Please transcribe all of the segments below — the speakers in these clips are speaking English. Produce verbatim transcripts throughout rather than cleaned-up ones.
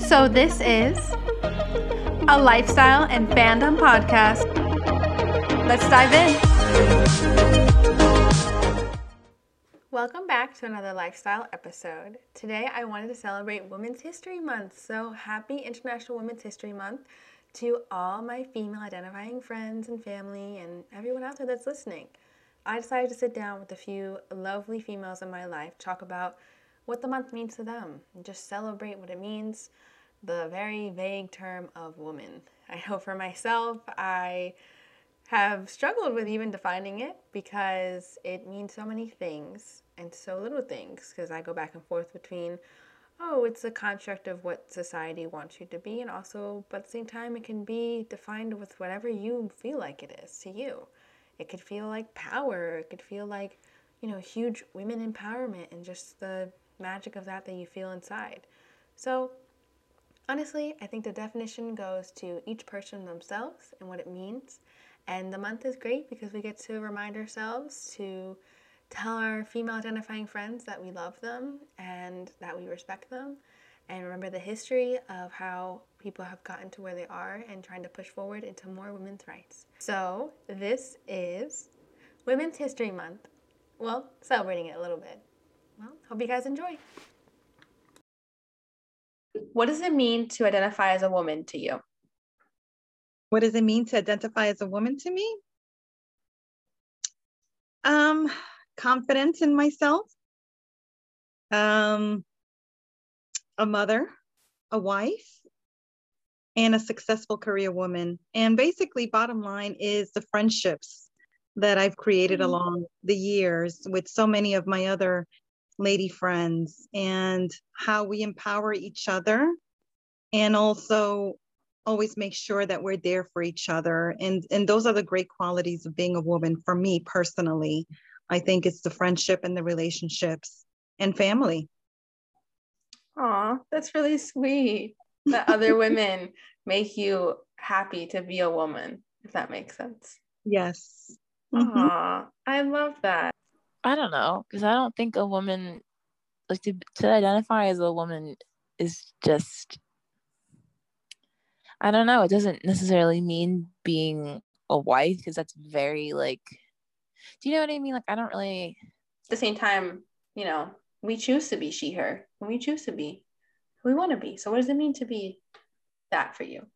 So this is a lifestyle and fandom podcast. Let's dive in. Welcome back to another lifestyle episode. Today I wanted to celebrate Women's History Month. So happy International Women's History Month to all my female identifying friends and family and everyone out there that's listening. I decided to sit down with a few lovely females in my life, talk about what the month means to them, and just celebrate what it means, the very vague term of woman. I know for myself, I have struggled with even defining it because it means so many things and so little things, because I go back and forth between, oh, it's a construct of what society wants you to be, and also, but at the same time, it can be defined with whatever you feel like it is to you. It could feel like power, it could feel like, you know, huge women empowerment and just the magic of that that you feel inside. So honestly, I think the definition goes to each person themselves and what it means. And the month is great because we get to remind ourselves to tell our female identifying friends that we love them and that we respect them, and remember the history of how people have gotten to where they are and trying to push forward into more women's rights. So this is Women's History Month. Well, celebrating it a little bit. Well, hope you guys enjoy. What does it mean to identify as a woman to you? What does it mean to identify as a woman to me? Um, confidence in myself. Um, a mother, a wife, and a successful career woman. And basically, bottom line is the friendships that I've created mm-hmm. along the years with so many of my other lady friends, and how we empower each other, and also always make sure that we're there for each other. And, and those are the great qualities of being a woman for me personally. I think it's the friendship and the relationships and family. Aw, that's really sweet that other women make you happy to be a woman, if that makes sense. Yes. Mm-hmm. Aw, I love that. I don't know, because I don't think a woman, like to, to identify as a woman is just, I don't know, it doesn't necessarily mean being a wife, because that's very like, do you know what I mean? Like, I don't really. At the same time, you know, we choose to be she, her, and we choose to be who we want to be. So what does it mean to be that for you?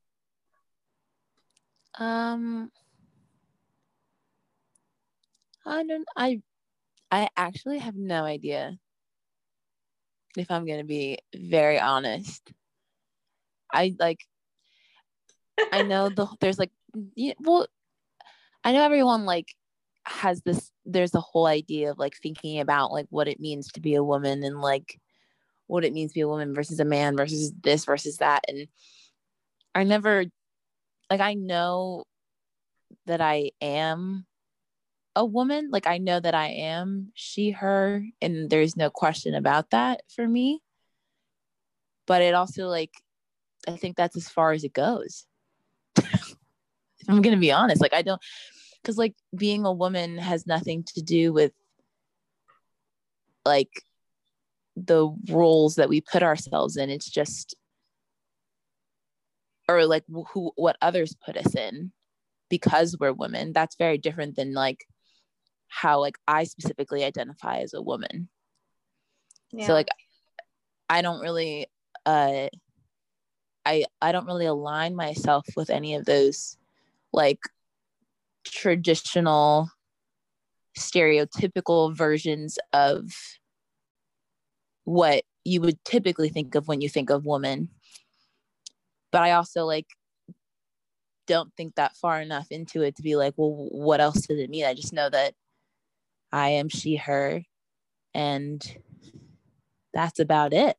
Um, I don't, I, I actually have no idea, if I'm going to be very honest. I like, I know the, there's like, yeah, well, I know everyone like has this, there's the whole idea of like thinking about like what it means to be a woman and like what it means to be a woman versus a man versus this versus that. And I never, like, I know that I am a woman. Like, I know that I am she, her, and there's no question about that for me. But it also, like, I think that's as far as it goes. If I'm going to be honest, like, I don't, because, like, being a woman has nothing to do with, like, the roles that we put ourselves in. It's just, or, like, who, what others put us in because we're women. That's very different than, like, how, like, I specifically identify as a woman. Yeah. So, like, I don't really, uh, I, I don't really align myself with any of those, like, traditional stereotypical versions of what you would typically think of when you think of woman. But I also, like, don't think that far enough into it to be like, well, what else does it mean? I just know that I am she, her, and that's about it.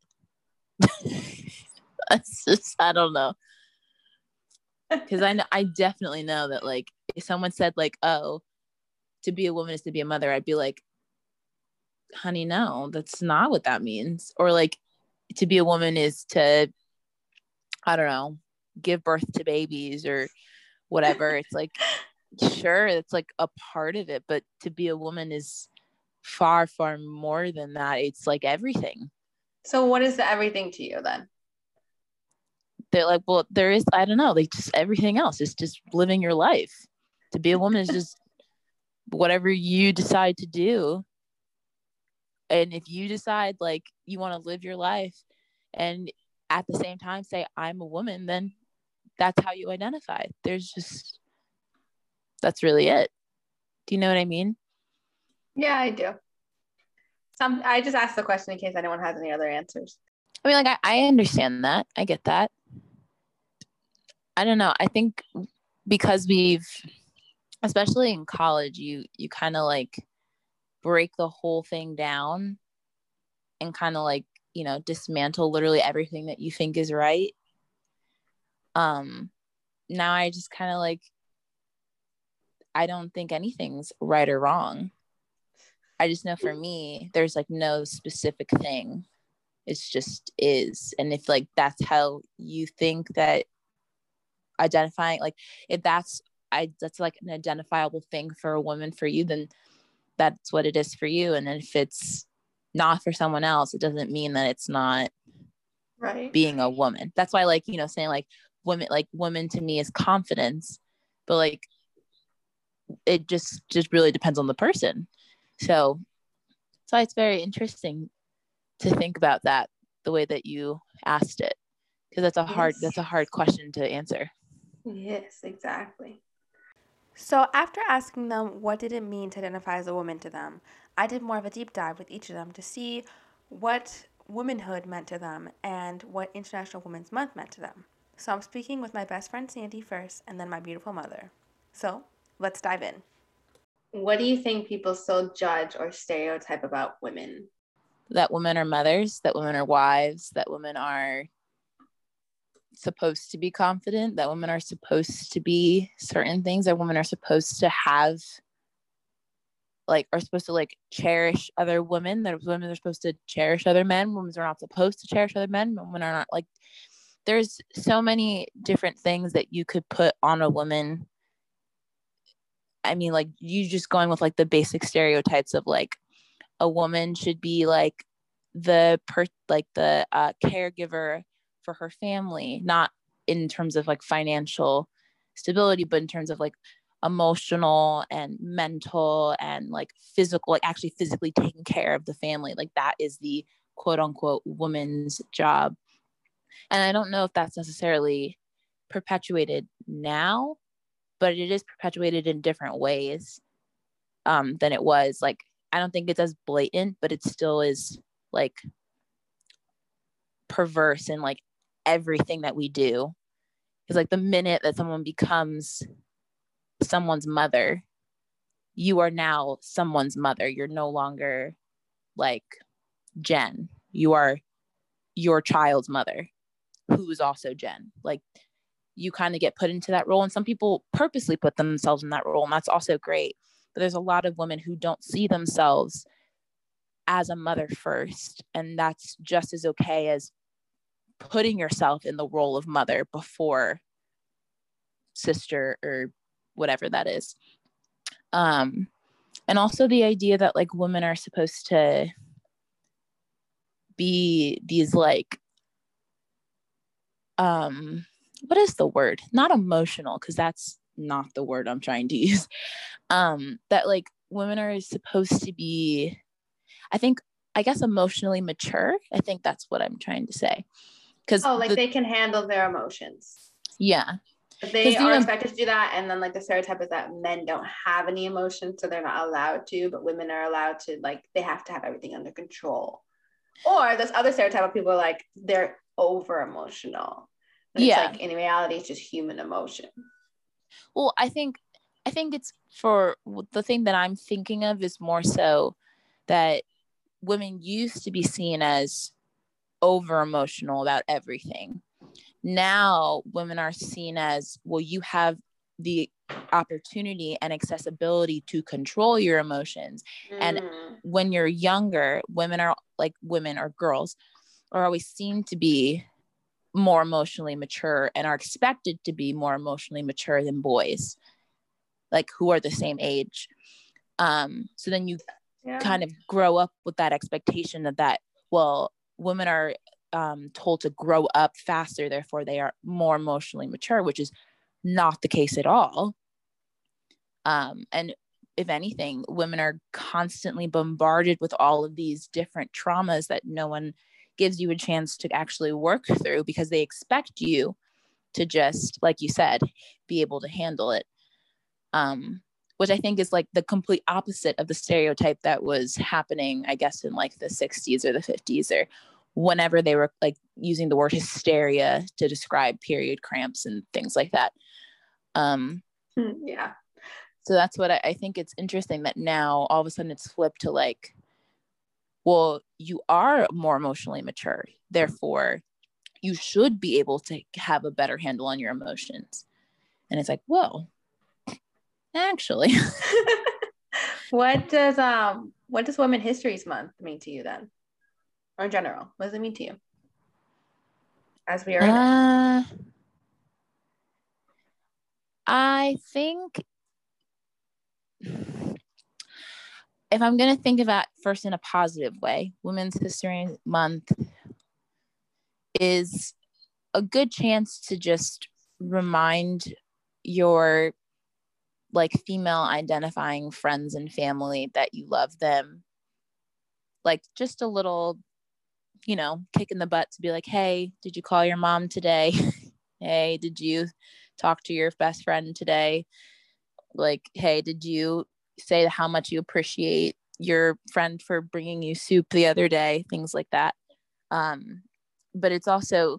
That's just, I don't know. Because I know, I definitely know that, like, if someone said, like, oh, to be a woman is to be a mother, I'd be like, honey, no, that's not what that means. Or, like, to be a woman is to, I don't know, give birth to babies or whatever. It's like, sure, it's like a part of it, but to be a woman is far, far more than that. It's like everything. So what is the everything to you then? they're like, well, there is, I don't know, like just everything else is just living your life. To be a woman is just whatever you decide to do. And if you decide like you want to live your life and at the same time say I'm a woman, then that's how you identify. There's just, that's really it. Do you know what I mean? Yeah, I do. Some I just asked the question in case anyone has any other answers. I mean, like I, I understand that. I get that. I don't know. I think because we've, especially in college, you you kind of like break the whole thing down and kind of like, you know, dismantle literally everything that you think is right. Um, now I just kind of like, I don't think anything's right or wrong. I just know for me, there's like no specific thing. It's just is. And if like that's how you think that identifying, like if that's I that's like an identifiable thing for a woman for you, then that's what it is for you. And then if it's not for someone else, it doesn't mean that it's not right being a woman. That's why, like, you know, saying like women, like women to me is confidence, but like it just just really depends on the person. So so it's very interesting to think about that the way that you asked it, because that's a hard yes. that's a hard question to answer. Yes, exactly. So after asking them what did it mean to identify as a woman to them, I did more of a deep dive with each of them to see what womanhood meant to them and what International Women's Month meant to them. So I'm speaking with my best friend Sandy first and then my beautiful mother. So let's dive in. What do you think people still judge or stereotype about women? That women are mothers, that women are wives, that women are supposed to be confident, that women are supposed to be certain things, that women are supposed to have like are supposed to like cherish other women, that women are supposed to cherish other men, women are not supposed to cherish other men, women are not, like there's so many different things that you could put on a woman. I mean, like you just going with like the basic stereotypes of like a woman should be like the per like the uh, caregiver for her family, not in terms of like financial stability, but in terms of like emotional and mental and like physical, like actually physically taking care of the family. Like that is the quote unquote woman's job. And I don't know if that's necessarily perpetuated now, but it is perpetuated in different ways um, than it was. Like, I don't think it's as blatant, but it still is like perverse in like everything that we do. Because like the minute that someone becomes someone's mother, you are now someone's mother. You're no longer like Jen. You are your child's mother, who is also Jen. Like you kind of get put into that role, and some people purposely put themselves in that role, and that's also great. But there's a lot of women who don't see themselves as a mother first, and that's just as okay as putting yourself in the role of mother before sister or whatever that is. Um, and also the idea that like women are supposed to be these like, um, what is the word? Not emotional, because that's not the word I'm trying to use. Um, that like women are supposed to be, I think, I guess emotionally mature. I think that's what I'm trying to say. Because oh, like the, they can handle their emotions. Yeah. But they are you know, expected to do that, and then like the stereotype is that men don't have any emotions, so they're not allowed to, but women are allowed to, like they have to have everything under control. Or this other stereotype of people are like they're over emotional. And yeah. It's like in reality, it's just human emotion. Well, I think I think it's for the thing that I'm thinking of is more so that women used to be seen as over emotional about everything. Now women are seen as, well, you have the opportunity and accessibility to control your emotions. Mm. And when you're younger, women are like women or girls are always seen to be more emotionally mature and are expected to be more emotionally mature than boys, like who are the same age. Um, so then you yeah. kind of grow up with that expectation of that, well, women are um, told to grow up faster, therefore they are more emotionally mature, which is not the case at all. Um, and if anything, women are constantly bombarded with all of these different traumas that no one gives you a chance to actually work through, because they expect you to just, like you said, be able to handle it. Um, which I think is like the complete opposite of the stereotype that was happening, I guess, in like the sixties or the fifties, or whenever they were like using the word hysteria to describe period cramps and things like that. Um, yeah. So that's what I, I think it's interesting that now all of a sudden it's flipped to like, well, you are more emotionally mature, therefore you should be able to have a better handle on your emotions. And it's like, whoa, actually. What does um what does Women's History Month mean to you then? Or in general, what does it mean to you? As we are uh, I think if I'm going to think of that first in a positive way, Women's History Month is a good chance to just remind your like female identifying friends and family that you love them. Like just a little, you know, kick in the butt to be like, hey, did you call your mom today? Hey, did you talk to your best friend today? Like, hey, did you say how much you appreciate your friend for bringing you soup the other day? Things like that. Um, but it's also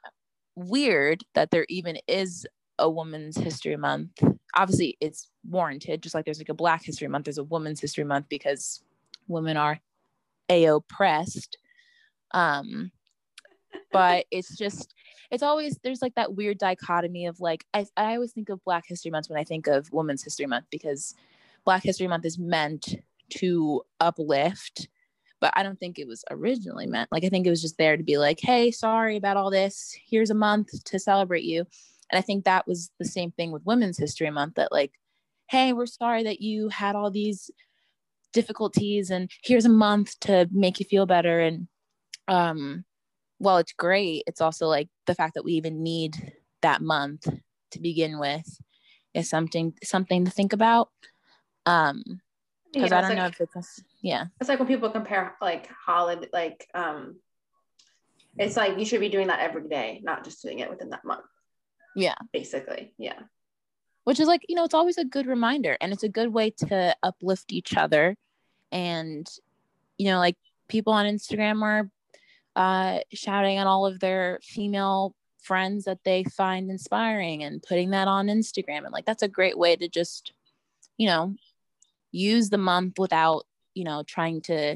weird that there even is a Women's History Month. Obviously, it's warranted, just like there's like a Black History Month, there's a Women's History Month because women are a-oppressed. Um, but it's just, it's always, there's like that weird dichotomy of like, I, I always think of Black History Month when I think of Women's History Month, because Black History Month is meant to uplift, but I don't think it was originally meant. Like, I think it was just there to be like, hey, sorry about all this. Here's a month to celebrate you. And I think that was the same thing with Women's History Month, that like, hey, we're sorry that you had all these difficulties and here's a month to make you feel better. And um, while it's great, it's also like the fact that we even need that month to begin with is something something to think about. Um, because yeah, I don't like, know if it's yeah. It's like when people compare like holiday, like um, it's like you should be doing that every day, not just doing it within that month. Yeah, basically, yeah. Which is like, you know, it's always a good reminder, and it's a good way to uplift each other. And you know, like people on Instagram are uh, shouting at all of their female friends that they find inspiring and putting that on Instagram, and like that's a great way to just, you know, use the month without, you know, trying to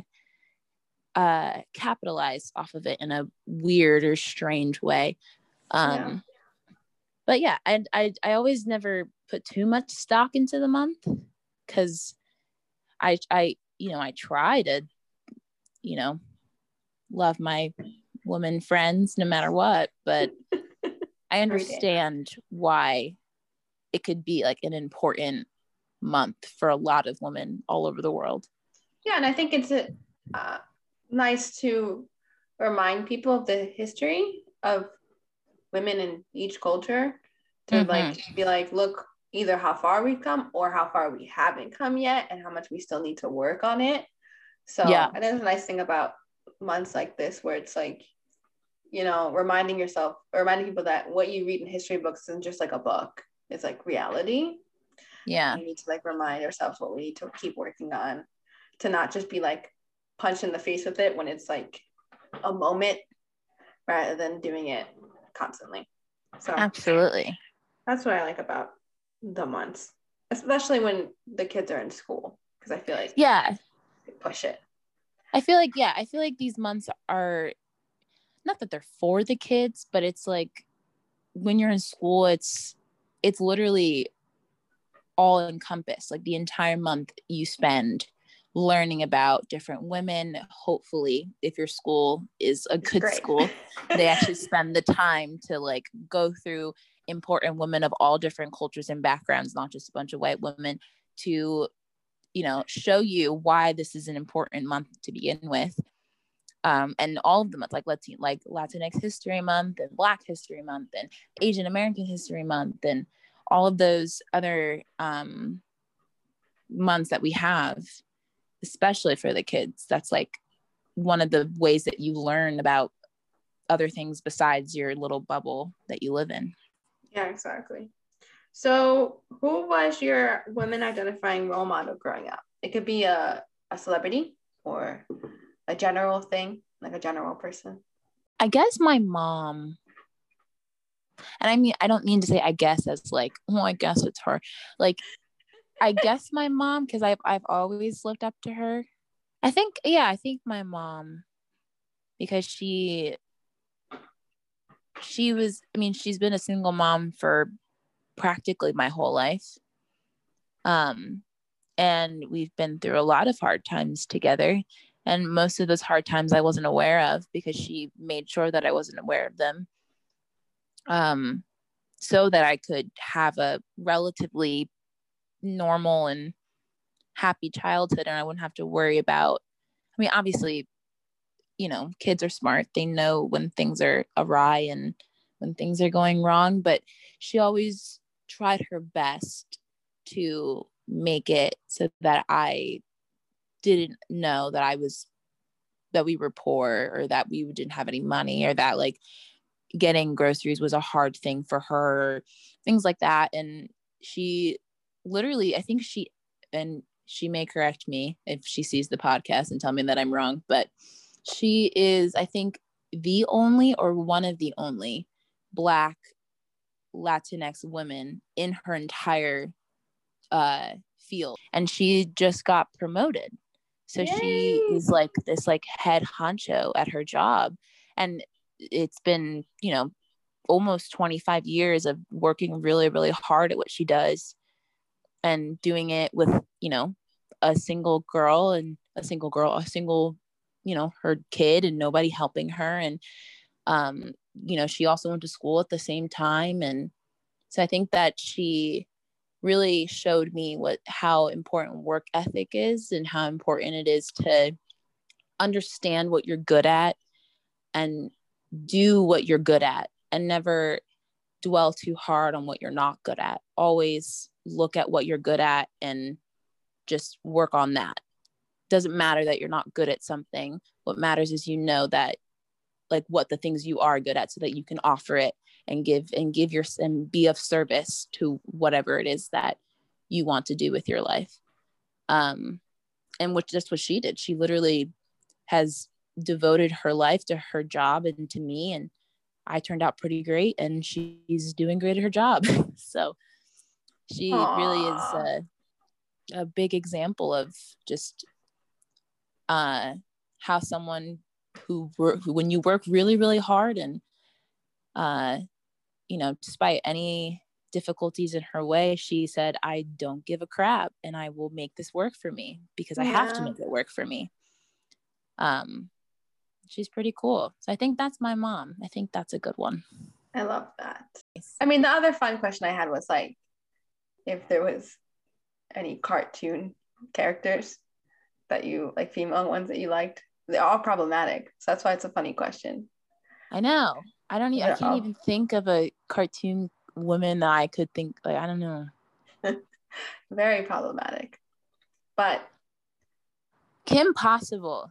uh capitalize off of it in a weird or strange way. um yeah. But yeah, I, I I always never put too much stock into the month, because I I you know I try to, you know, love my woman friends no matter what, but I understand why it could be like an important month for a lot of women all over the world. Yeah, and I think it's a, uh, nice to remind people of the history of women in each culture, to mm-hmm. like be like, look, either how far we've come or how far we haven't come yet, and how much we still need to work on it. So yeah, and there's a nice thing about months like this where it's like, you know, reminding yourself or reminding people that what you read in history books isn't just like a book, it's like reality. Yeah, we need to like remind ourselves what we need to keep working on, to not just be like punched in the face with it when it's like a moment, rather than doing it constantly. So absolutely, that's what I like about the months, especially when the kids are in school, because I feel like yeah they push it. I feel like yeah I feel like these months are not that they're for the kids, but it's like when you're in school, it's it's literally all encompassed. Like the entire month you spend learning about different women. Hopefully, if your school is a good school, they actually spend the time to like go through important women of all different cultures and backgrounds, not just a bunch of white women, to, you know, show you why this is an important month to begin with. Um, and all of them, like Latin, like Latinx History Month and Black History Month and Asian American History Month and all of those other um, months that we have, especially for the kids. That's like one of the ways that you learn about other things besides your little bubble that you live in. Yeah, exactly. So who was your women identifying role model growing up? It could be a, a celebrity or a general thing, like a general person. I guess my mom. And I mean, I don't mean to say I guess as like, oh, I guess it's her. Like, I guess my mom, because I've, I've always looked up to her. I think, yeah, I think my mom, because she, she was, I mean, she's been a single mom for practically my whole life. Um, and we've been through a lot of hard times together. And most of those hard times I wasn't aware of because she made sure that I wasn't aware of them. Um, so that I could have a relatively normal and happy childhood and I wouldn't have to worry about, I mean, obviously, you know, kids are smart. They know when things are awry and when things are going wrong, but she always tried her best to make it so that I didn't know that I was, that we were poor or that we didn't have any money or that like getting groceries was a hard thing for her, things like that. And she literally, I think she, and she may correct me if she sees the podcast and tell me that I'm wrong, but she is, I think, the only or one of the only Black Latinx women in her entire uh, field. And she just got promoted. So Yay! She is like this like head honcho at her job. And it's been, you know, almost twenty-five years of working really, really hard at what she does and doing it with, you know, a single girl and a single girl, a single, you know, her kid and nobody helping her. And, um, you know, she also went to school at the same time. And so I think that she really showed me what, how important work ethic is and how important it is to understand what you're good at and do what you're good at and never dwell too hard on what you're not good at. Always look at what you're good at and just work on that. Doesn't matter that you're not good at something. What matters is you know that like what the things you are good at so that you can offer it and give and give your and be of service to whatever it is that you want to do with your life. Um, and which that's what she did. She literally has devoted her life to her job and to me, and I turned out pretty great and she's doing great at her job. So she Aww. Really is a, a big example of just uh, how someone who, work, who when you work really, really hard and, uh, you know, despite any difficulties in her way, she said, I don't give a crap and I will make this work for me because I yeah. have to make it work for me. Um, she's pretty cool. So I think that's my mom. I think that's a good one. I love that. I mean, the other fun question I had was like, if there was any cartoon characters that you like, female ones that you liked. They're all problematic, so that's why it's a funny question. I know. I don't. E- I can't all... even think of a cartoon woman that I could think. Like I don't know. Very problematic, but Kim Possible.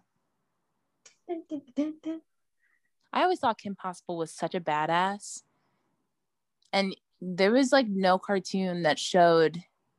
I always thought Kim Possible was such a badass, and there was like no cartoon that showed.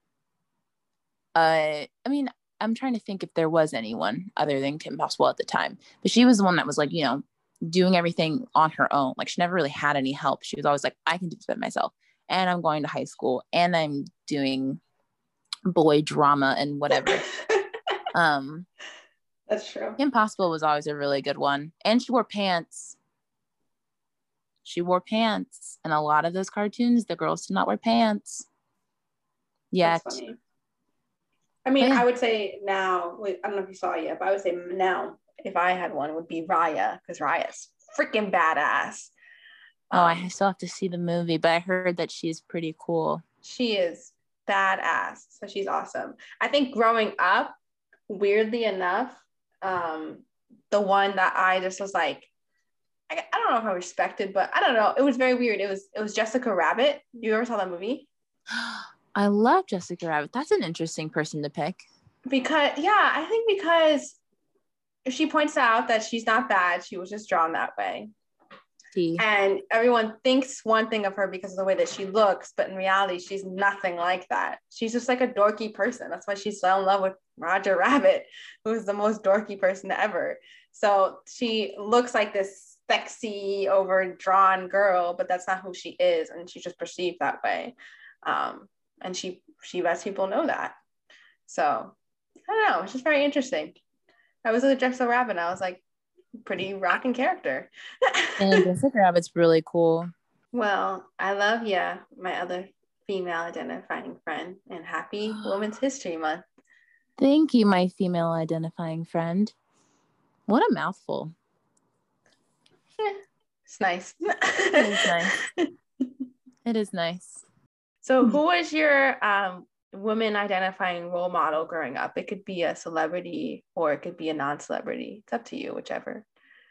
Uh, I mean. I'm trying to think if there was anyone other than Kim Possible at the time, but she was the one that was like, you know, doing everything on her own. Like she never really had any help. She was always like, I can do this by myself. And I'm going to high school and I'm doing boy drama and whatever. um, That's true. Kim Possible was always a really good one. And she wore pants. She wore pants. And a lot of those cartoons, the girls did not wear pants. Yet. That's funny. I mean, yeah. I would say now, I don't know if you saw it yet, but I would say now, if I had one, would be Raya, because Raya's freaking badass. Um, oh, I still have to see the movie, but I heard that she's pretty cool. She is badass, so she's awesome. I think growing up, weirdly enough, um, the one that I just was like, I, I don't know if I respected, but I don't know. It was very weird. It was it was Jessica Rabbit. You ever saw that movie? I love Jessica Rabbit. That's an interesting person to pick. Because yeah, I think because she points out that she's not bad. She was just drawn that way. T. And everyone thinks one thing of her because of the way that she looks, but in reality, she's nothing like that. She's just like a dorky person. That's why she fell in love with Roger Rabbit, who is the most dorky person ever. So she looks like this sexy, overdrawn girl, but that's not who she is, and she's just perceived that way. Um, and she she lets people know that. So I don't know. It's just very interesting. I was with Jessica Rabbit, and I was like, pretty rocking character. And Jessica Rabbit's really cool. Well, I love you, my other female identifying friend, and happy Women's History Month. Thank you, my female identifying friend. What a mouthful. Eh, it's nice. It is nice. It is nice. So who was your um, woman identifying role model growing up? It could be a celebrity or it could be a non-celebrity. It's up to you, whichever.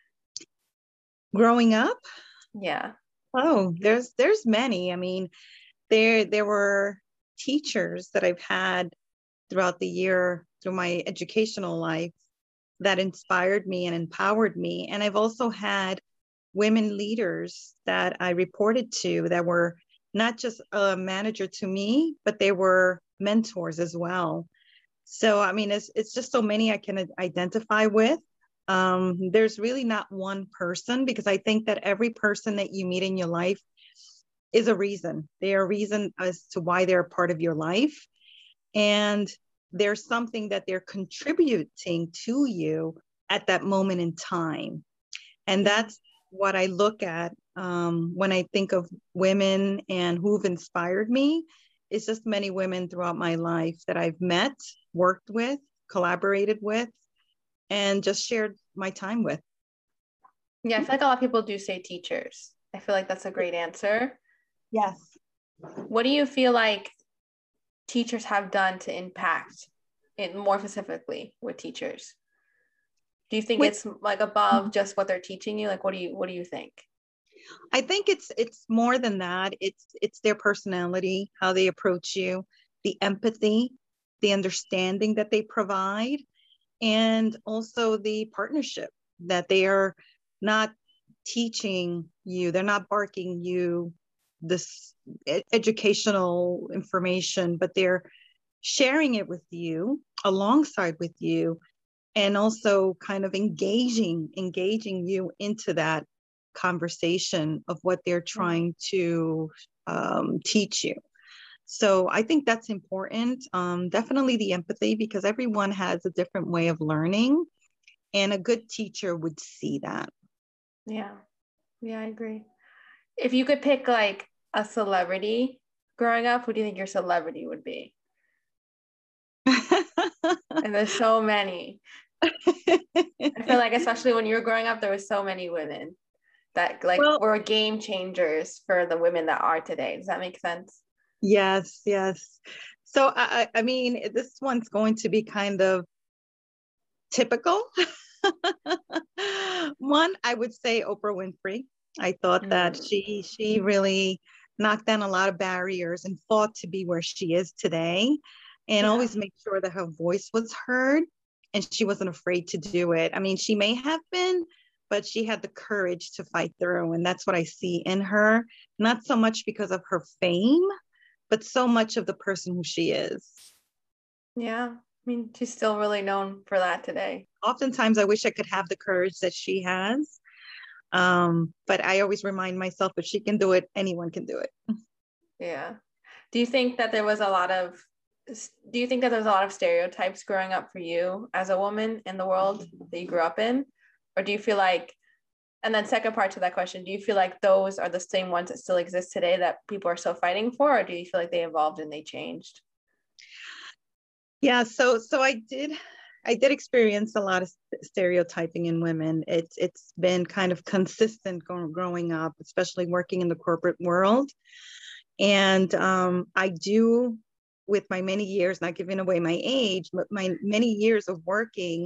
Growing up? Yeah. Oh, there's there's many. I mean, there there were teachers that I've had throughout the year through my educational life that inspired me and empowered me. And I've also had women leaders that I reported to that were not just a manager to me, but they were mentors as well. So, I mean, it's, it's just so many I can identify with. Um, there's really not one person, because I think that every person that you meet in your life is a reason. They are a reason as to why they're a part of your life. And there's something that they're contributing to you at that moment in time. And that's what I look at um, when I think of women and who've inspired me. It's just many women throughout my life that I've met, worked with, collaborated with, and just shared my time with. Yeah, I feel like a lot of people do say teachers. I feel like that's a great answer. Yes. What do you feel like teachers have done to impact it more specifically with teachers? Do you think with, it's like above just what they're teaching you? Like, what do you, what do you think? I think it's, it's more than that. It's, it's their personality, how they approach you, the empathy, the understanding that they provide, and also the partnership that they are not teaching you. They're not barking you this educational information, but they're sharing it with you alongside with you, and also kind of engaging, engaging you into that conversation of what they're trying to um, teach you. So I think that's important. Um, definitely the empathy, because everyone has a different way of learning, and a good teacher would see that. Yeah. Yeah, I agree. If you could pick like a celebrity growing up, who do you think your celebrity would be? And there's so many. I feel like especially when you were growing up, there was so many women that like well, were game changers for the women that are today. Does that make sense? Yes, yes. So I, I mean, this one's going to be kind of typical. One, I would say Oprah Winfrey. I thought mm. that she she really knocked down a lot of barriers and fought to be where she is today, and yeah. always make sure that her voice was heard, and she wasn't afraid to do it. I mean, she may have been, but she had the courage to fight through, and that's what I see in her. Not so much because of her fame, but so much of the person who she is. Yeah, I mean, she's still really known for that today. Oftentimes, I wish I could have the courage that she has. Um, but I always remind myself, if she can do it, anyone can do it. Yeah. Do you think that there was a lot of, do you think that there's a lot of stereotypes growing up for you as a woman in the world that you grew up in? Or do you feel like, and then second part to that question, do you feel like those are the same ones that still exist today that people are still fighting for? Or do you feel like they evolved and they changed? Yeah, so so I did I did experience a lot of stereotyping in women. It's it's been kind of consistent going, growing up, especially working in the corporate world. And um, I do, with my many years, not giving away my age, but my many years of working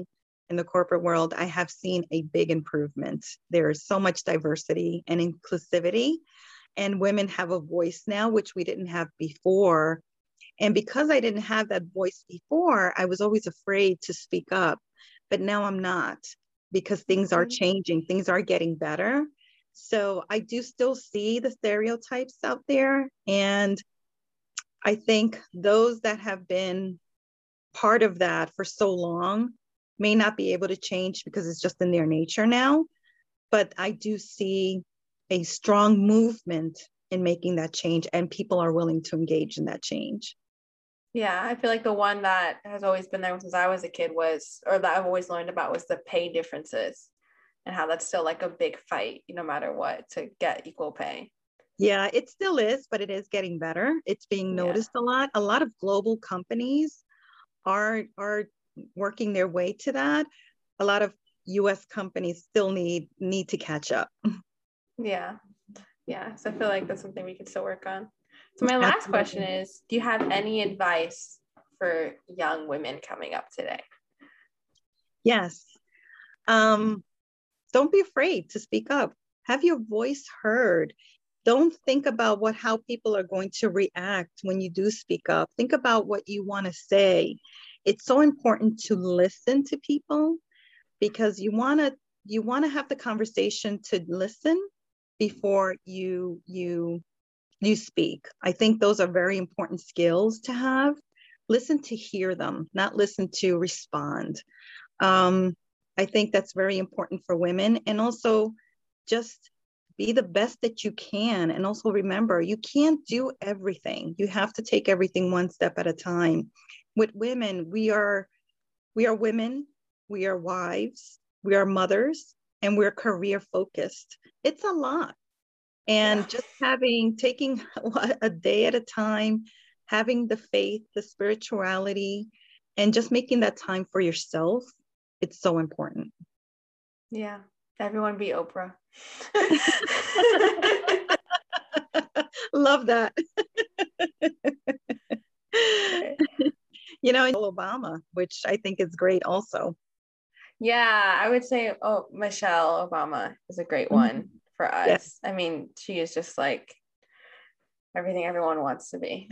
in the corporate world, I have seen a big improvement. There is so much diversity and inclusivity, and women have a voice now, which we didn't have before. And because I didn't have that voice before, I was always afraid to speak up. But now I'm not, because things are changing, things are getting better. So I do still see the stereotypes out there. And I think those that have been part of that for so long may not be able to change because it's just in their nature now. But I do see a strong movement in making that change, and people are willing to engage in that change. Yeah, I feel like the one that has always been there since I was a kid was, or that I've always learned about, was the pay differences and how that's still like a big fight, no matter what, to get equal pay. Yeah, it still is, but it is getting better. It's being noticed yeah. a lot. A lot of global companies are are working their way to that. A lot of U S companies still need need to catch up. Yeah. Yeah. So I feel like that's something we can still work on. So my last Absolutely. question is, do you have any advice for young women coming up today? Yes. Um, don't be afraid to speak up. Have your voice heard. Don't think about what how people are going to react when you do speak up. Think about what you want to say. It's so important to listen to people, because you want to you want to have the conversation to listen before you you you speak. I think those are very important skills to have. Listen to hear them, not listen to respond. Um, I think that's very important for women. And also just be the best that you can. And also remember, you can't do everything. You have to take everything one step at a time. With women, we are we are women, we are wives, we are mothers, and we're career focused. It's a lot. And yeah. just having, taking a day at a time, having the faith, the spirituality, and just making that time for yourself, it's so important. Yeah. Everyone be Oprah. Love that. You know, Obama, which I think is great also. Yeah, I would say, oh, Michelle Obama is a great one mm-hmm. for us. Yes. I mean, she is just like everything everyone wants to be.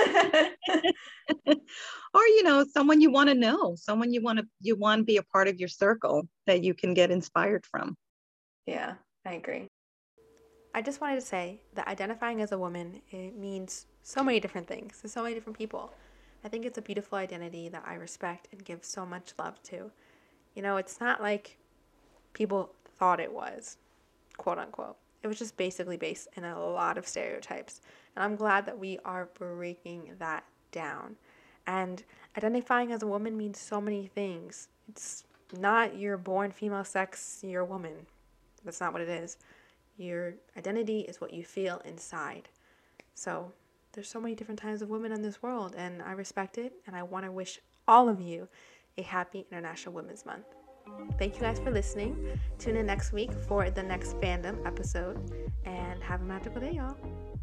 Or, you know, someone you want to know, someone you want to you want to be a part of your circle that you can get inspired from. Yeah, I agree. I just wanted to say that identifying as a woman, it means so many different things to so many different people. I think it's a beautiful identity that I respect and give so much love to. You know, it's not like people thought it was, quote unquote. It was just basically based in a lot of stereotypes. And I'm glad that we are breaking that down. And identifying as a woman means so many things. It's not you're born female sex, you're a woman. That's not what it is. Your identity is what you feel inside. So there's so many different types of women in this world, and I respect it, and I want to wish all of you a happy International Women's Month. Thank you guys for listening. Tune in next week for the next fandom episode, and have a magical day, y'all.